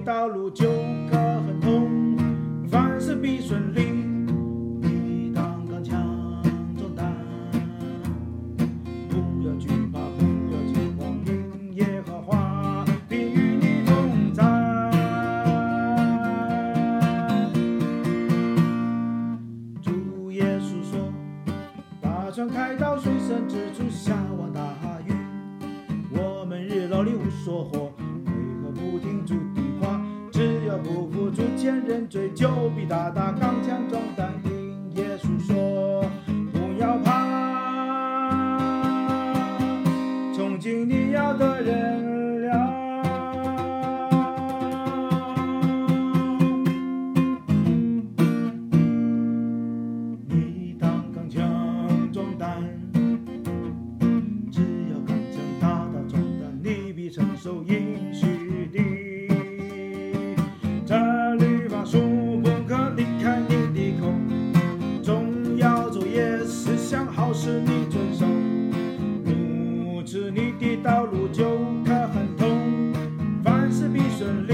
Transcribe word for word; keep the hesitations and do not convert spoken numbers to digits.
道路就可很通，凡事必顺利。你当刚强壮胆，不要惧怕，不要惊慌，因耶和华必与你同在。主耶稣说，大船开到水深之处，下网大鱼。我们日老里无所获，为何不听主的话？只要不付出钱认罪，就必大大刚强壮胆。因耶稣说，不要怕，从今你要得人了。你当刚强壮胆，只要刚强大大壮胆，你必承受应许的。这律法书不可离开你的口，总要昼夜思想，好使你遵守。如此你的道路就可很通，凡事必顺利。